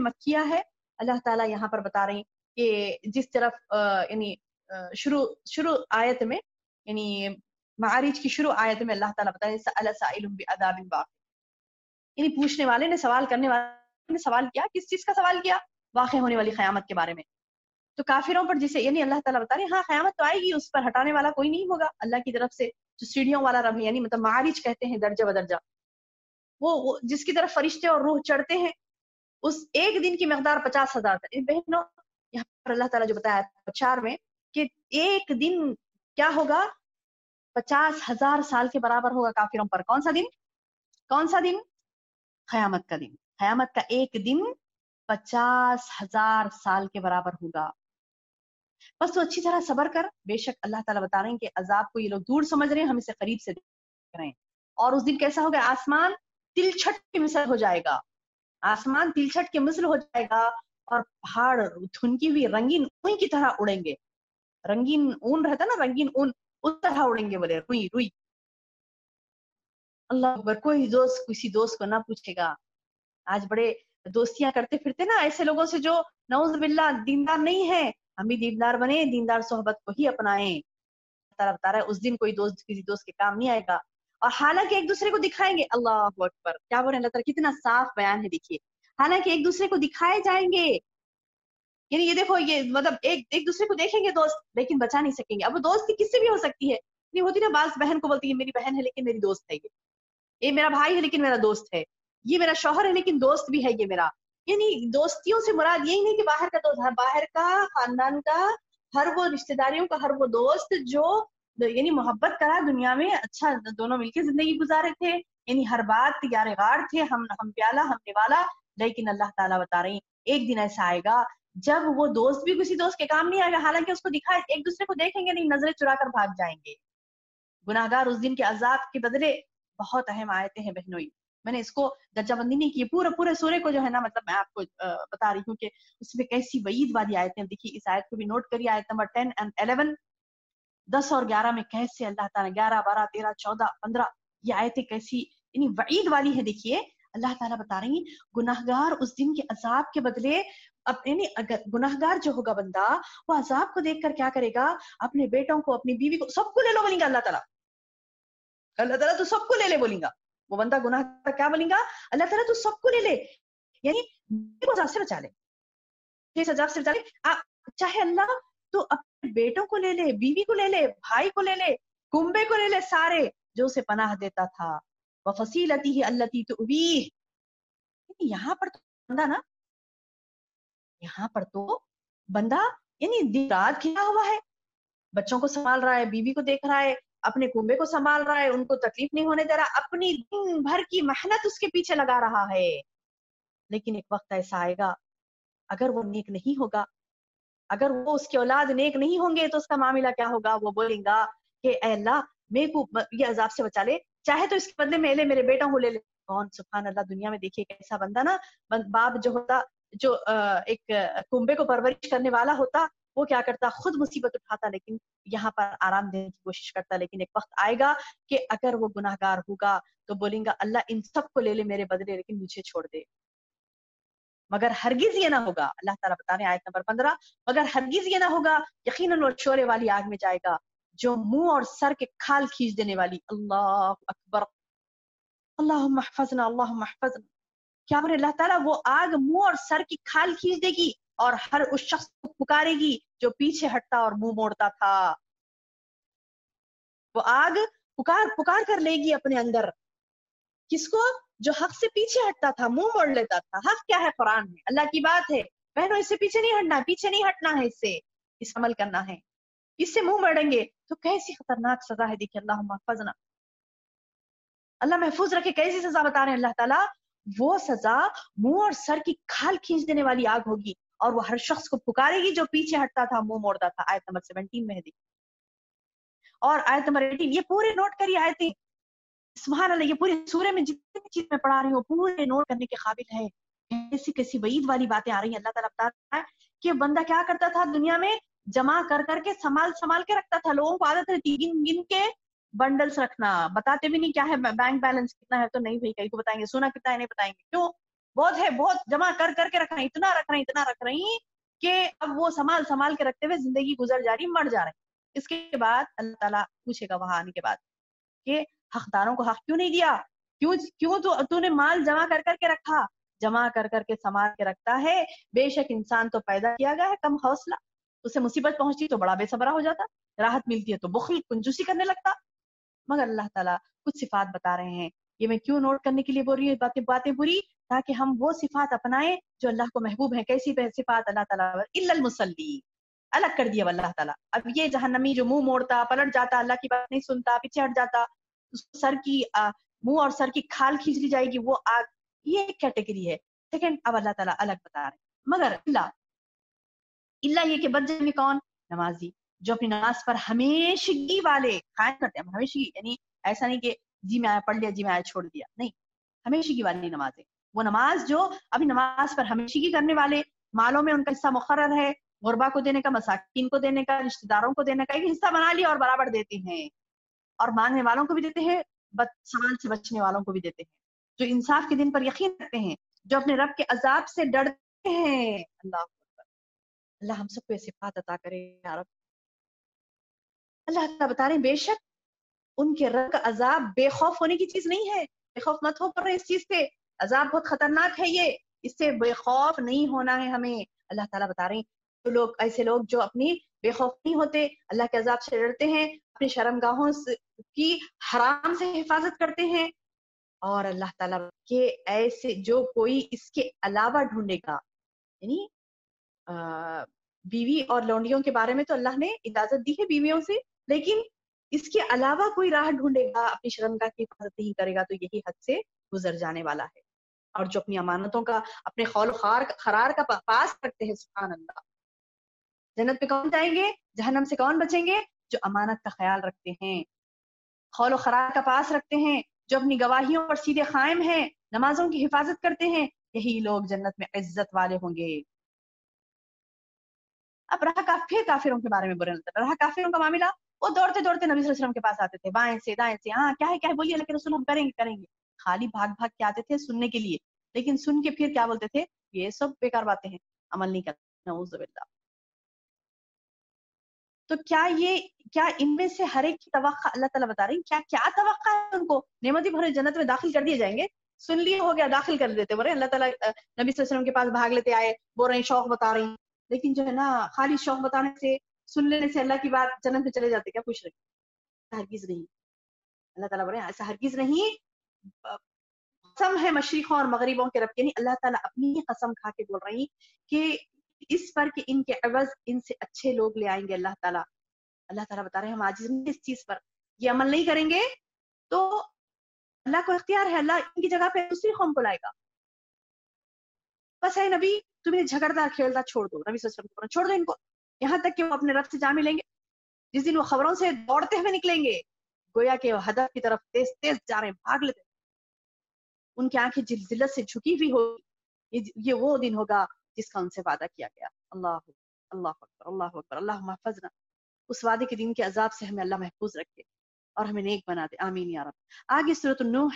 مکیہ ہے. اللہ تعالیٰ یہاں پر بتا رہے ہیں کہ جس طرف یعنی شروع آیت میں یعنی معارج کی شروع آیت میں اللہ تعالیٰ بتا رہے ہیں سأل سائل بعذاب واقع، یعنی پوچھنے والے نے، سوال کرنے والے نے سوال کیا، کس چیز کا سوال کیا؟ واقع ہونے والی قیامت کے بارے میں. تو کافروں پر جسے یعنی اللہ تعالیٰ بتا رہے ہیں ہاں قیامت تو آئے گی، اس پر ہٹانے والا کوئی نہیں ہوگا اللہ کی طرف سے. جو سیڑھیوں والا رب یعنی مطلب معارج کہتے ہیں درجہ بدرجہ، وہ جس کی طرف فرشتے اور روح چڑھتے ہیں، اس ایک دن کی مقدار 50,000 ہے. بہنوں یہاں پر اللہ تعالیٰ جو بتایا 4 میں کہ ایک دن کیا ہوگا 50,000 سال کے برابر ہوگا کافروں پر. کون سا دن؟ کون سا دن؟ قیامت کا دن. قیامت کا ایک دن 50,000 سال کے برابر ہوگا. بس تو اچھی طرح صبر کر. بے شک اللہ تعالیٰ بتا رہے ہیں کہ عذاب کو یہ لوگ دور سمجھ رہے ہیں، ہم اسے قریب سے دیکھ رہے ہیں. اور اس دن کیسا ہوگا؟ آسمان تلچھٹ کی مثل ہو جائے گا. آسمان تلچھٹ کی مثل ہو جائے گا اور پہاڑ دھنکی ہوئی رنگین اون کی طرح اڑیں گے. رنگین اون رہتا نا، رنگین اون، اس طرح اڑیں گے. بولے روئی روئی. اللہ اکبر. کوئی دوست کسی دوست کو نہ پوچھے گا. آج بڑے دوستیاں کرتے پھرتے نا ایسے لوگوں سے جو نعوذ باللہ دیندار نہیں ہے. ہم بھی دیندار بنے، دیندار صحبت کو ہی اپنائیں. تعالیٰ بتا رہا ہے اس دن کوئی دوست کسی دوست کے کام نہیں آئے گا. اور حالانکہ ایک دوسرے کو دکھائیں گے. اللہ اکبر. کیا بول رہے ہیں اللہ تعالیٰ، کتنا صاف بیان ہے. دیکھیے حالانکہ ایک دوسرے کو دکھائے جائیں گے، یعنی یہ دیکھو یہ مطلب ایک دوسرے کو دیکھیں گے دوست، لیکن بچا نہیں سکیں گے. اب وہ دوستی کس سے بھی ہو سکتی ہے. نہیں ہوتی نا، بعض بہن کو بولتی ہے میری بہن ہے لیکن میری دوست ہے، یہ میرا بھائی ہے لیکن میرا دوست ہے، یہ میرا شوہر ہے لیکن دوست بھی ہے یہ میرا. یعنی دوستیوں سے مراد یہی نہیں کہ باہر کا دوست، باہر کا، خاندان کا، ہر وہ رشتہ داریوں کا ہر وہ دوست جو یعنی محبت کرا دنیا میں، اچھا دونوں مل کے زندگی گزارے تھے، یعنی ہر بات یار غار تھے، ہم پیالہ ہم نوالا. لیکن اللہ تعالیٰ بتا رہے ہیں ایک دن ایسا آئے گا جب وہ دوست بھی کسی دوست کے کام نہیں آئے گا. حالانکہ اس کو دکھائے، ایک دوسرے کو دیکھیں گے نہیں، نظریں چرا کر بھاگ جائیں گے. گناہگار اس دن کے عذاب کے بدلے بہت اہم آیتیں ہیں بہنوئی. میں نے اس کو درجہ بندی نہیں کی، پورے سورے کو جو ہے نا مطلب میں آپ کو بتا رہی ہوں کہ اس میں کیسی وعید والی آیتیں. دیکھیے اس آیت کو بھی نوٹ کریے، آیت نمبر 10 and 11، 10 اور 11 میں کیسے اللہ تعالیٰ 11 12 13 14 15 یہ آیتیں کیسی یعنی وعید والی ہے. دیکھیے اللہ تعالیٰ بتا رہی ہیں گناہگار اس دن کے عذاب کے بدلے یعنی اگر گناہگار جو ہوگا بندہ وہ عذاب کو دیکھ کر کیا کرے گا، اپنے بیٹوں کو، اپنی بیوی کو، سب کو لے لو بولیں گا اللہ تعالیٰ. اللہ تعالیٰ تو سب کو لے لے بولیں گا. وہ بندہ گناہ کا کیا بولیں گا، اللہ تعالیٰ تو سب کو لے لے، یعنی عذاب سے بچا لے، اس عذاب سے بچا لے. چاہے اللہ تو اپنے بیٹوں کو لے لے، بیوی کو لے لے، بھائی کو لے لے، کنبے کو لے لے، سارے جو اسے پناہ دیتا تھا. وفصیلتہ التی تؤویہ. یہاں پر تو بندہ نا، یہاں پر تو بندہ یعنی دن رات کھلا ہوا ہے، بچوں کو سنبھال رہا ہے، بیوی کو دیکھ رہا ہے، اپنے کنبے کو سنبھال رہا ہے، ان کو تکلیف نہیں ہونے دے رہا، اپنی دن بھر کی محنت اس کے پیچھے لگا رہا ہے. لیکن ایک وقت ایسا آئے گا اگر وہ نیک نہیں ہوگا، اگر وہ اس کی اولاد نیک نہیں ہوں گے تو اس کا معاملہ کیا ہوگا. وہ بولیں گا کہ اے اللہ میرے کو یہ عذاب سے بچا لے، چاہے تو اس کے بدلے میں لے میرے بیٹوں کو لے لے. کون سبحان اللہ. دنیا میں دیکھیے ایسا بندہ نا، باپ جو ہوتا، جو ایک کنبے کو پرورش کرنے والا ہوتا، وہ کیا کرتا، خود مصیبت اٹھاتا لیکن یہاں پر آرام دینے کی کوشش کرتا. لیکن ایک وقت آئے گا کہ اگر وہ گناہگار ہوگا تو بولیں گا اللہ ان سب کو لے لے میرے بدلے لیکن مجھے چھوڑ دے. مگر ہرگز یہ نہ ہوگا. اللہ تعالیٰ بتا رہے ہیں آیت نمبر 15، مگر ہرگز یہ نہ ہوگا، یقیناً وہ شورے والی آگ میں جائے گا جو منہ اور سر کے کھال کھینچ دینے والی. اللہ اکبر. اللہم احفظنا، اللہم احفظنا. کیا بولے اللہ تعالیٰ، وہ آگ منہ اور سر کی کھال کھینچ دے گی اور ہر اس شخص کو پکارے گی جو پیچھے ہٹتا اور منہ موڑتا تھا. وہ آگ پکار کر لے گی اپنے اندر کس کو، جو حق سے پیچھے ہٹتا تھا، منہ موڑ لیتا تھا. حق کیا ہے؟ قرآن ہے، اللہ کی بات ہے بہنوں، اس سے پیچھے نہیں ہٹنا، پیچھے نہیں ہٹنا ہے، اس سے اس عمل کرنا ہے. اس سے منہ موڑیں گے تو کیسی خطرناک سزا ہے. دیکھیے اللہم احفظنا، اللہ محفوظ رکھے. کیسی سزا بتا رہے ہیں اللہ تعالیٰ، وہ سزا منہ اور سر کی کھال کھینچ دینے والی آگ ہوگی اور وہ ہر شخص کو پکارے گی جو پیچھے ہٹتا تھا، منہ موڑتا تھا. آیت نمبر 17 میں ہے. اور آیت نمبر 18، یہ پورے نوٹ کریے آیتیں. سبحان اللہ، یہ پوری سورے میں جتنی بھی چیز میں پڑھا رہی ہوں پورے نوٹ کرنے کے قابل ہے. کیسی وعید والی باتیں آ رہی ہیں. اللہ تعالیٰ بتا رہا ہے کہ بندہ کیا کرتا تھا دنیا میں، جمع کر کے سنبھال کے رکھتا تھا. لوگوں کو عادت رہتی گن کے بنڈلز رکھنا، بتاتے بھی نہیں کیا ہے بینک بیلنس کتنا ہے تو نہیں بھائی کہیں کو بتائیں گے، سونا کتنا ہے نہیں بتائیں گے. کیوں؟ بہت ہے، بہت جمع کر کر کے رکھ رہے ہیں، اتنا رکھ رہے ہیں، اتنا رکھ رہی ہیں کہ اب وہ سنبھال سنبھال کے رکھتے ہوئے زندگی گزر جا رہی، مر جا رہے ہیں۔ اس کے بعد اللہ تعالیٰ پوچھے گا وہاں آنے کے بعد کہ حقداروں کو حق کیوں نہیں دیا، کیوں تو نے مال جمع کر کر کے رکھا، جمع کر کر کے سنبھال کے رکھتا ہے۔ بے شک انسان تو پیدا کیا گیا ہے کم حوصلہ، اسے مصیبت پہنچتی تو بڑا بے صبرا ہو جاتا، راحت ملتی ہے تو بخل کنجوسی کرنے لگتا۔ مگر اللہ تعالیٰ کچھ صفات بتا رہے ہیں، یہ میں کیوں نوٹ کرنے کے لیے بول رہی ہوں باتیں پوری، تاکہ ہم وہ صفات اپنائیں جو اللہ کو محبوب ہیں۔ کیسی صفات اللہ تعالیٰ؟ الا المصلی، الگ کر دیا اللہ تعالیٰ۔ اب یہ جہنمی جو منہ موڑتا، پلٹ جاتا، اللہ کی بات نہیں سنتا، پیچھے ہٹ جاتا، سر کی منہ اور سر کی کھال کھینچ لی جائے گی، وہ آگ، یہ ایک کیٹیگری ہے۔ سیکنڈ، اب اللہ تعالیٰ الگ بتا رہے ہیں۔ مگر اللہ یہ کہ بچ جائیں گے کون؟ نمازی، جو اپنی نماز پر ہمیشگی والے قائم کرتے ہیں۔ ہمیشگی یعنی ایسا نہیں کہ جی میں آیا پڑھ لیا، جی میں آیا چھوڑ دیا، نہیں، ہمیشگی والی نماز ہے وہ نماز جو ابھی نماز پر ہمیشگی کرنے والے، مالوں میں ان کا حصہ مقرر ہے، غربا کو دینے کا، مساکین کو دینے کا، رشتہ داروں کو دینے کا، ایک حصہ بنا لیا اور برابر دیتے ہیں، اور مانگنے والوں کو بھی دیتے ہیں، سوال سے بچنے والوں کو بھی دیتے ہیں، جو انصاف کے دن پر یقین رکھتے ہیں، جو اپنے رب کے عذاب سے ڈرتے ہیں۔ اللہ ہم سب کو یہ صفات عطا کرے یا رب۔ اللہ تعالیٰ بتا رہے ہیں بے شک ان کے رب کا عذاب بے خوف ہونے کی چیز نہیں ہے، بے خوف مت ہو پڑ رہے اس چیز سے، عذاب بہت خطرناک ہے، یہ اس سے بے خوف نہیں ہونا ہے ہمیں۔ اللہ تعالیٰ بتا رہے ہیں جو لوگ، ایسے لوگ جو اپنی بے خوف نہیں ہوتے، اللہ کے عذاب سے ڈرتے ہیں، اپنی شرمگاہوں کی حرام سے حفاظت کرتے ہیں، اور اللہ تعالیٰ کے ایسے جو کوئی اس کے علاوہ ڈھونڈے گا، یعنی بیوی اور لونڈیوں کے بارے میں تو اللہ نے اجازت دی ہے بیویوں سے، لیکن اس کے علاوہ کوئی راہ ڈھونڈے گا، اپنی شرمگاہ کی حفاظت نہیں کرے گا، تو یہی حد سے گزر جانے والا ہے۔ اور جو اپنی امانتوں کا، اپنے خول خرار کا پاس رکھتے ہیں، سبحان اللہ، جنت پہ کون جائیں گے؟ جہنم سے کون بچیں گے؟ جو امانت کا خیال رکھتے ہیں، خول و خرار کا پاس رکھتے ہیں، جو اپنی گواہیوں پر سیدھے قائم ہیں، نمازوں کی حفاظت کرتے ہیں، یہی لوگ جنت میں عزت والے ہوں گے۔ اب رہا کافروں کے بارے میں برے نظر، رہا کافروں کا معاملہ، وہ دوڑتے دوڑتے نبی صلی اللہ علیہ وسلم کے پاس آتے تھے، بائیں سے دائیں سے، ہاں کیا ہے بولیے، لیکن رسول ہم کریں گے، خالی بھاگ بھاگ کے آتے تھے سننے کے لیے، لیکن سن کے پھر کیا بولتے تھے؟ یہ سب بیکار باتیں ہیں، عمل نہیں کرنا، نعوذ باللہ۔ تو کیا ان میں سے ہر ایک کی توقع اللہ تعالیٰ بتا رہی ہیں، کیا توقع ہے ان کو؟ نعمتی بھرے جنت میں داخل کر دیے جائیں گے، سن لیے ہو گیا، داخل کر دیتے، بولے اللہ تعالیٰ نبی صلی اللہ علیہ وسلم کے پاس بھاگ لیتے آئے، بول رہے ہیں شوق بتا رہی ہیں، لیکن جو ہے نا خالی شوق بتانے سے، سن لینے سے اللہ کی بات جنت میں چلے جاتے، کیا خوش رہے؟ ہرگز نہیں، اللہ تعالیٰ بول رہے ہیں ایسا ہرگز نہیں۔ قسم ہے مشرقوں اور مغربوں کے رب کی، یعنی اللہ تعالیٰ اپنی ہی قسم کھا کے بول رہی کہ اس پر کہ ان کے عوض ان سے اچھے لوگ لے آئیں گے اللہ تعالیٰ بتا رہے ہیں ہم عاجز نہیں اس چیز پر، یہ عمل نہیں کریں گے تو اللہ کو اختیار ہے، اللہ ان کی جگہ پہ دوسری قوم کو لائے گا۔ بس ہے نبی تمہیں جھگڑتا کھیلتا چھوڑ دو، نبی صلی اللہ علیہ وسلم چھوڑ دو ان کو، یہاں تک کہ وہ اپنے رب سے جا ملیں گے، جس دن وہ خبروں سے دوڑتے ہوئے نکلیں گے، گویا کہ وہ ہدف کی طرف تیز تیز جا رہے ہیں، بھاگ لیتے، ان کی آنکھیں ذلت سے جھکی ہوئی ہوگی، یہ وہ دن ہوگا جس کا ان سے وعدہ کیا گیا۔ اللہ اکبر، اللہ اکبر، اللہ محفظنا، اس وعدے کے دن کے عذاب سے ہمیں اللہ محفوظ رکھے اور ہمیں نیک بنا دے، آمین یا رب۔ آگے سورۃ النوح